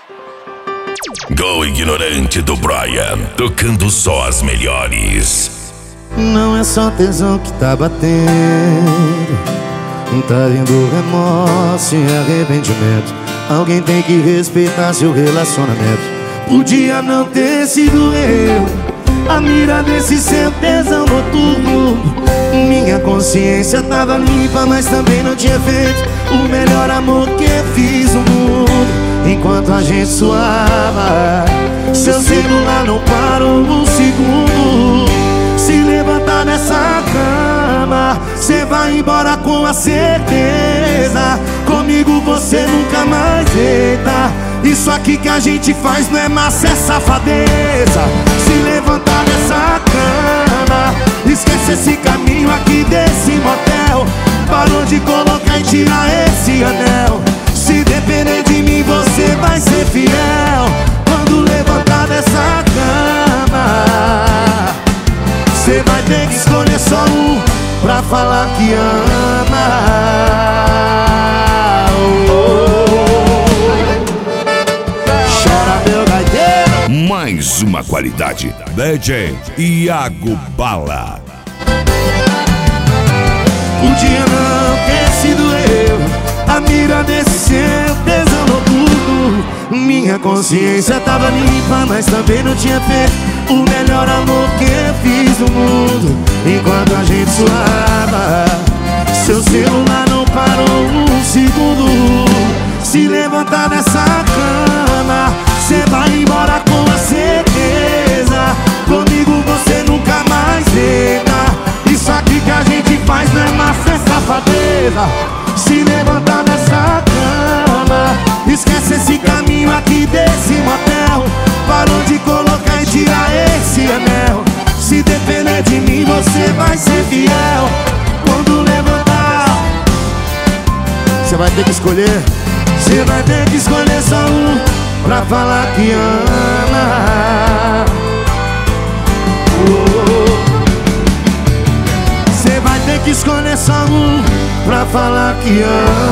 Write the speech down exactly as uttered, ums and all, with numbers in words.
Go Ignorante do Brian, tocando só as melhores. Não é só tesão que tá batendo, tá vindo remorso e arrependimento. Alguém tem que respeitar seu relacionamento. Podia não ter sido eu a mira desse seu tesão noturno. Minha consciência tava limpa, mas também não tinha feito o melhor amor que eu fiz no mundo. Enquanto a gente suava, seu celular não parou um segundo. Se levantar dessa cama, cê vai embora com a certeza. Comigo você nunca mais deita. Isso aqui que a gente faz não é massa, é safadeza. Se levantar dessa cama, esquece esse caminho aqui desse motel. Parou de colocar e tirar esse anel. Se depender de mim você vai ser fiel. Quando levantar dessa cama, cê vai ter que escolher só um pra falar que ama. Oh, oh. Chora meu gaiteiro. Mais uma qualidade, D J Iago Bala. Podia não ter sido eu a mira desse seu tesão noturno. Minha consciência tava limpa, mas também não tinha feito o melhor amor que eu fiz no mundo. Enquanto a gente suava, seu celular não parou um segundo. Se levantar dessa cama, cê vai embora com a certeza. Comigo você nunca mais deita. Isso aqui que a gente faz não é massa, é safadeza. Se levantar dessa cama, esquece esse caminho aqui desse motel. Parou de colocar e tirar esse anel. Se depender de mim você vai ser fiel. Quando levantar, você vai ter que escolher. Você vai ter que escolher só um pra falar que ama. Você vai ter que escolher só um pra falar que ama.